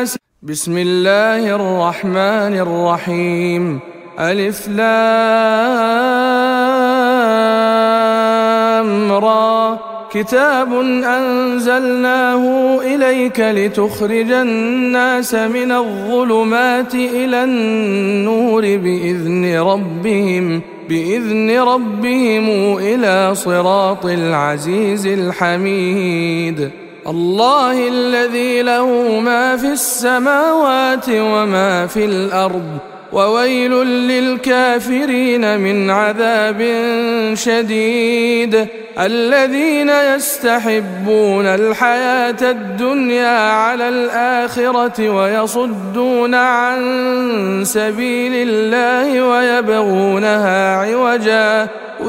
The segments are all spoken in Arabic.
بسم الله الرحمن الرحيم. ألف لام را كتاب أنزلناه إليك لتخرج الناس من الظلمات إلى النور بإذن ربهم إلى صراط العزيز الحميد. الله الذي له ما في السماوات وما في الأرض وويل للكافرين من عذاب شديد. الذين يستحبون الحياة الدنيا على الآخرة ويصدون عن سبيل الله ويبغونها عوجا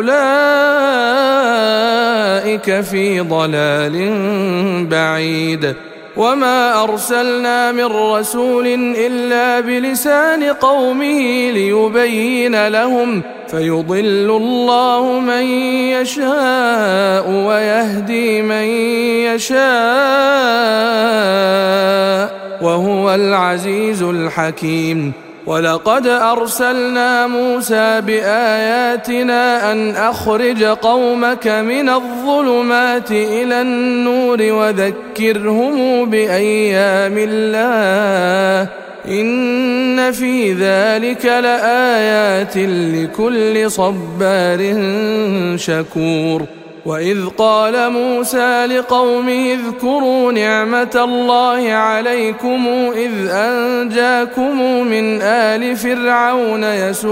أولئك في ضلال بعيد. وما أرسلنا من رسول إلا بلسان قومه ليبين لهم فيضل الله من يشاء ويهدي من يشاء وهو العزيز الحكيم. ولقد أرسلنا موسى بآياتنا أن أخرج قومك من الظلمات إلى النور وذكرهم بأيام الله إن في ذلك لآيات لكل صبار شكور. وإذ قال موسى لقومه اذكروا نعمة الله عليكم إذ أنجاكم من آل فرعون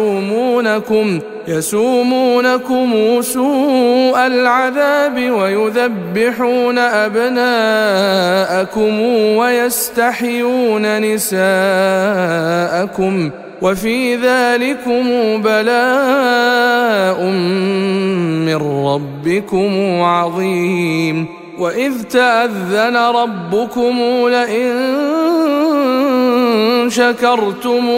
يسومونكم سوء العذاب ويذبحون أبناءكم ويستحيون نساءكم وفي ذلكم بلاء من ربكم عظيم. وإذ تأذن ربكم لئن شكرتم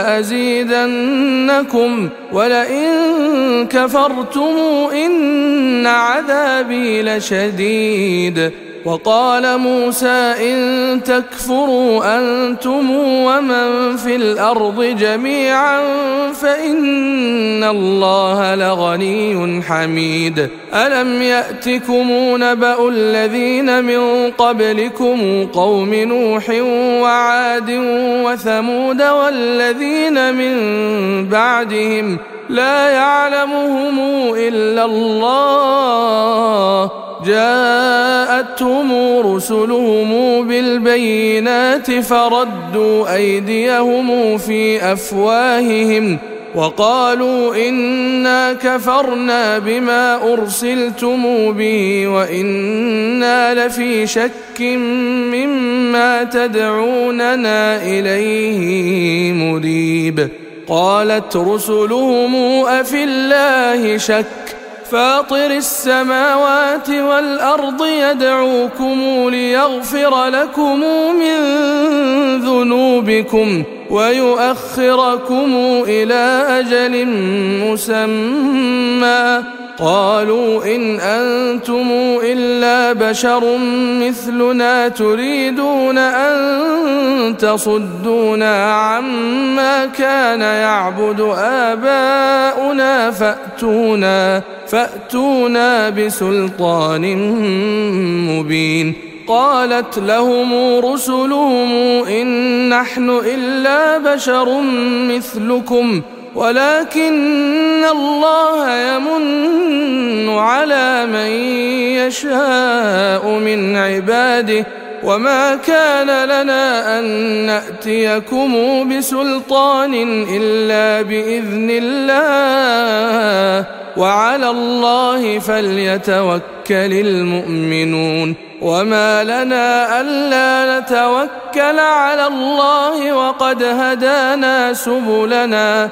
لأزيدنكم ولئن كفرتم إن عذابي لشديد. وقال موسى إن تكفروا أنتم ومن في الأرض جميعا فإن الله لغني حميد. ألم يأتكم نبأ الذين من قبلكم قوم نوح وعاد وثمود والذين من بعدهم لا يعلمهم إلا الله جاءتهم رسلهم بالبينات فردوا أيديهم في أفواههم وقالوا إنا كفرنا بما أرسلتم به وإنا لفي شك مما تدعوننا إليه مريب. قالت رسلهم أفي الله شك فاطر السماوات والأرض يدعوكم ليغفر لكم من ذنوبكم ويؤخركم إلى أجل مسمى. قالوا إن أنتم إلا بشر مثلنا تريدون أن تصدونا عما كان يعبد آباؤنا فأتونا بسلطان مبين. قالت لهم رسلهم إن نحن إلا بشر مثلكم ولكن الله يمن على من يشاء من عباده وما كان لنا أن نأتيكم بسلطان إلا بإذن الله وعلى الله فليتوكل المؤمنون. وما لنا ألا نتوكل على الله وقد هدانا سبلنا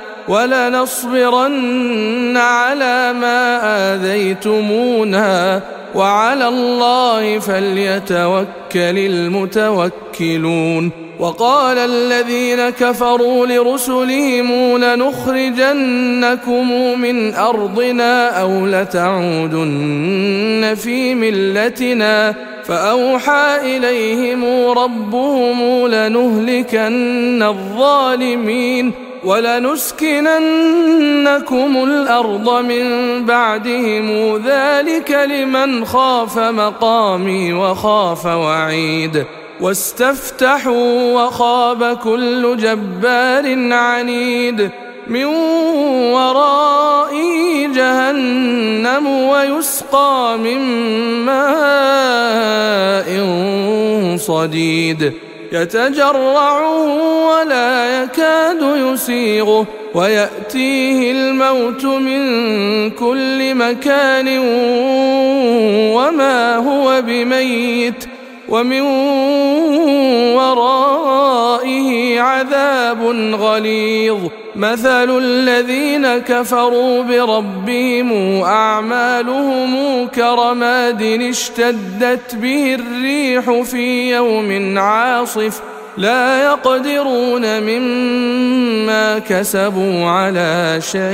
ولنصبرن على ما آذيتمونا وعلى الله فليتوكل المتوكلون. وقال الذين كفروا لرسلهم لنخرجنكم من أرضنا أو لتعودن في ملتنا فأوحى إليهم ربهم لنهلكن الظالمين ولنسكننكم الأرض من بعدهم ذلك لمن خاف مقامي وخاف وعيد واستفتحوا وخاب كل جبار عنيد من ورائه جهنم ويسقى من ماء صديد يتجرعه ولا يكاد يسيغه ويأتيه الموت من كل مكان وما هو بميت ومن ورائه عذاب غليظ مثل الذين كفروا بربهم أعمالهم كرماد اشتدت به الريح في يوم عاصف لا يقدرون مما كسبوا على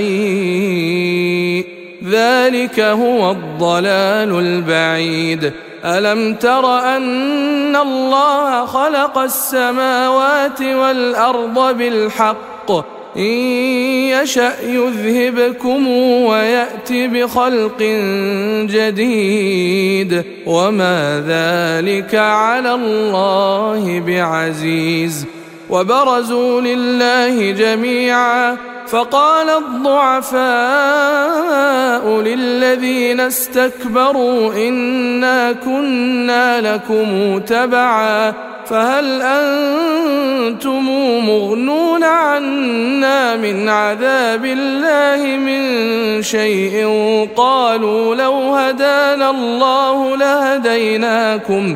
شيء ذلك هو الضلال البعيد ألم تر أن الله خلق السماوات والأرض بالحق إن يشأ يذهبكم ويأت بخلق جديد وما ذلك على الله بعزيز وبرزوا لله جميعا فقال الضعفاء للذين استكبروا إنا كنا لكم تبعا فهل أنتم مغنون عنا من عذاب الله من شيء قالوا لو هدانا الله لهديناكم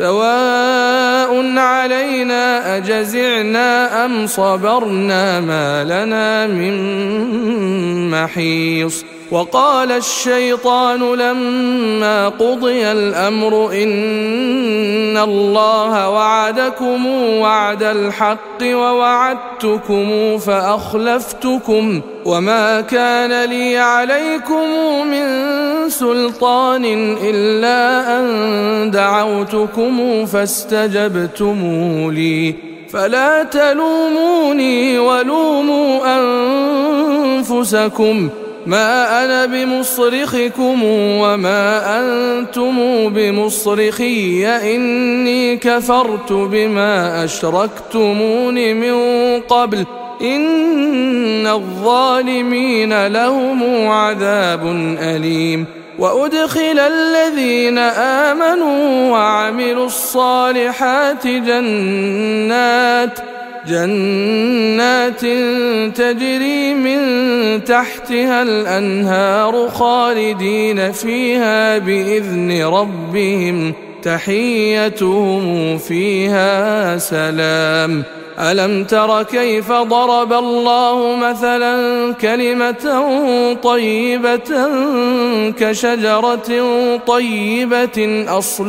سواء علينا أجزعنا أم صبرنا ما لنا من محيص وقال الشيطان لما قضي الأمر إن الله وعدكم وعد الحق ووعدتكم فأخلفتكم وما كان لي عليكم من سلطان إلا أن دعوتكم فاستجبتم لي فلا تلوموني ولوموا أنفسكم ما أنا بمصرخكم وما أنتم بمصرخي إني كفرت بما أشركتمون من قبل إن الظالمين لهم عذاب أليم وأدخل الذين آمنوا وعملوا الصالحات جنات تجري من تحتها الأنهار خالدين فيها بإذن ربهم تحيتهم فيها سلام ألم تر كيف ضرب الله مثلا كلمة طيبة كشجرة طيبة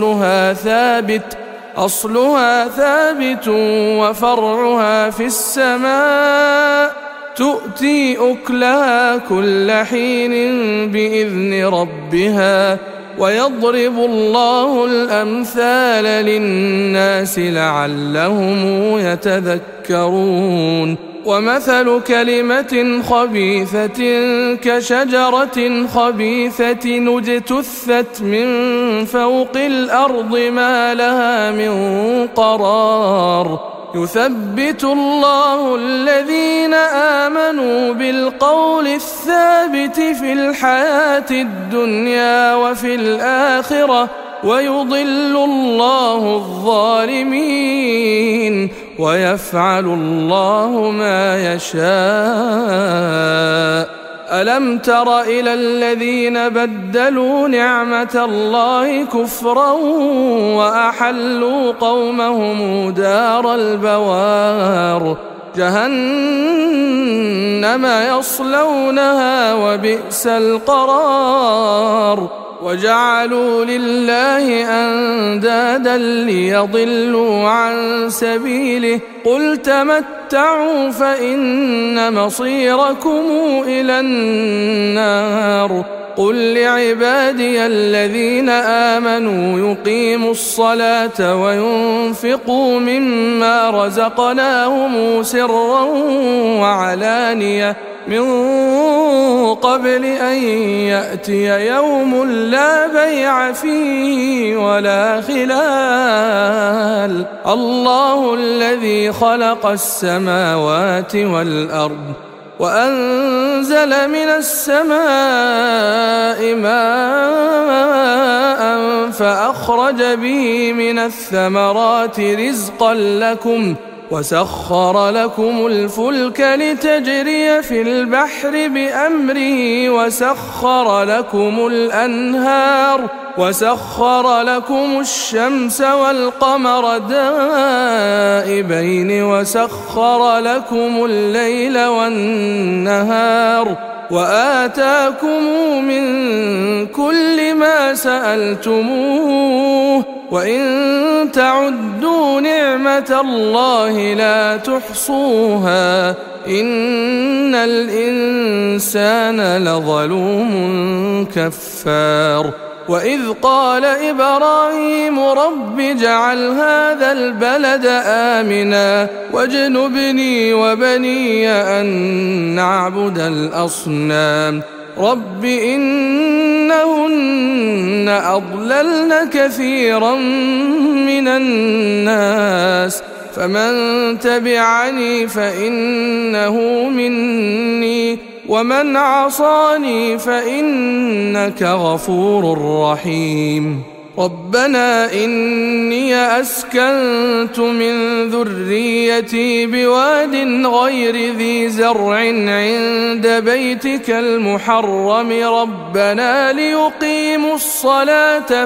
أصلها ثابت وفرعها في السماء تؤتي أكلها كل حين بإذن ربها ويضرب الله الأمثال للناس لعلهم يتذكرون ومثل كلمة خبيثة كشجرة خبيثة اجتثت من فوق الأرض ما لها من قرار يثبت الله الذين آمنوا بالقول الثابت في الحياة الدنيا وفي الآخرة ويضل الله الظالمين ويفعل الله ما يشاء ألم تر إلى الذين بدلوا نعمة الله كفرا وأحلوا قومهم دار البوار جهنم يصلونها وبئس القرار وجعلوا لله أندادا ليضلوا عن سبيله قل تمتعوا فإن مصيركم إلى النار قل لعبادي الذين آمنوا يقيموا الصلاة وينفقوا مما رزقناهم سرا وعلانية من قبل أن يأتي يوم لا بيع فيه ولا خلال. الله الذي خلق السماوات والأرض وأنزل من السماء ماء فأخرج به من الثمرات رزقا لكم وسخر لكم الفلك لتجري في البحر بأمره وسخر لكم الأنهار وسخر لكم الشمس والقمر دائبين وسخر لكم الليل والنهار وآتاكم من كل ما سألتموه وإن تعدوا نعمة الله لا تحصوها إن الإنسان لظلوم كفار. وإذ قال إبراهيم رب اجعل هذا البلد آمنا واجنبني وبني أن نعبد الأصنام رب إنهن أضللن كثيرا من الناس فمن تبعني فإنه مني ومن عصاني فإنك غفور رحيم. ربنا إني أسكنت من ذريتي بواد غير ذي زرع عند بيتك المحرم ربنا ليقيموا الصلاة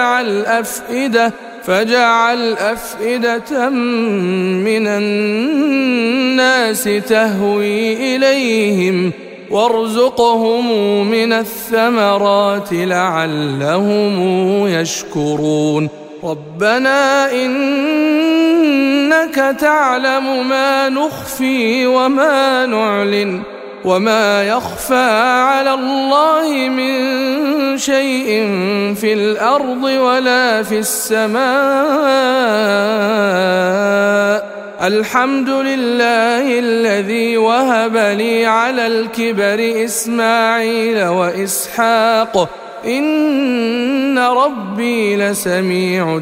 فاجعل أفئدة من الناس تهوي إليهم وارزقهم من الثمرات لعلهم يشكرون. ربنا إنك تعلم ما نخفي وما نعلن وما يخفى على الله من شيء في الأرض ولا في السماء. الحمد لله الذي وهب لي على الكبر إسماعيل وإسحاق إن ربي لسميع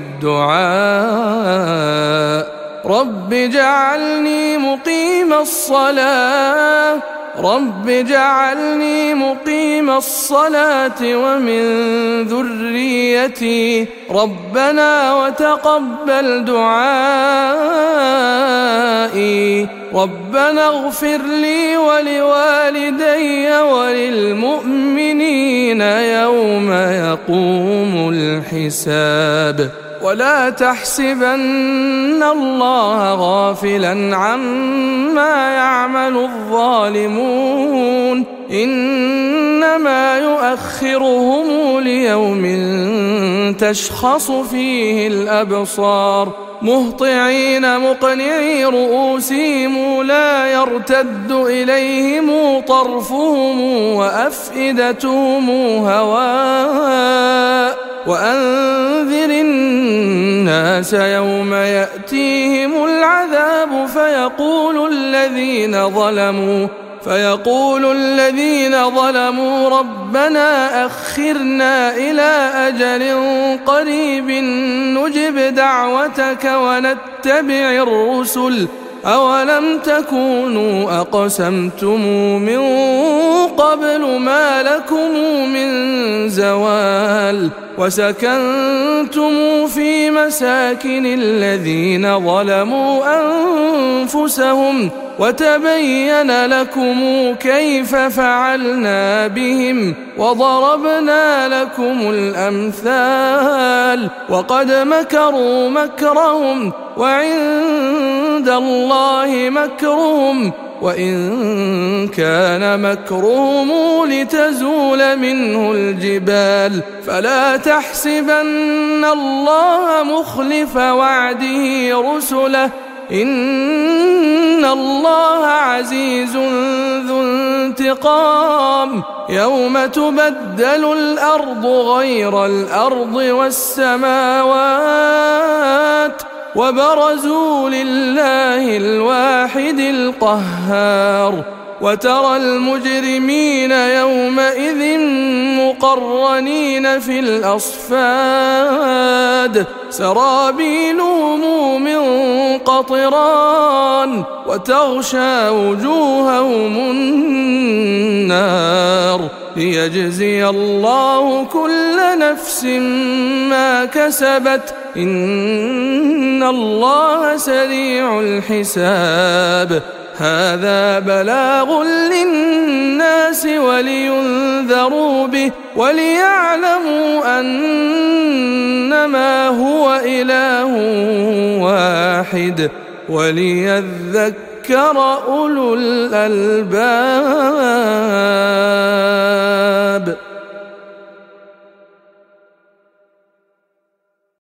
الدعاء. رب اجعلني مقيم الصلاة ومن ذريتي ربنا وتقبل دعائي ربنا اغفر لي ولوالدي وللمؤمنين يوم يقوم الحساب. ولا تحسبن الله غافلا عما يعمل الظالمون إنما يؤخرهم ليوم تشخص فيه الأبصار مهطعين مقنعي رؤوسهم لا يرتد إليهم طرفهم وأفئدتهم هواء. وأنذر الناس يوم يأتيهم العذاب فيقول الذين ظلموا ربنا أخرنا إلى أجل قريب نجب دعوتك ونتبع الرسل أولم تكونوا أقسمتم من قبل ما لكم من زوال وسكنتم في مساكن الذين ظلموا أنفسهم وتبين لكم كيف فعلنا بهم وضربنا لكم الأمثال وقد مكروا مكرهم وعند الله مكرهم وإن كان مكرهم لتزول منه الجبال فلا تحسبن الله مخلف وعده رسله إن الله عزيز ذو انتقام يوم تبدل الأرض غير الأرض والسماوات وبرزوا لله الواحد القهار وترى المجرمين يومئذ مقرنين في الأصفاد سرابيلهم من قطران وتغشى وجوههم النار ليجزي الله كل نفس ما كسبت إن الله سريع الحساب هذا بلاغ للناس ولينذروا به وليعلموا أنما هو إله واحد وليذكر أولو الألباب.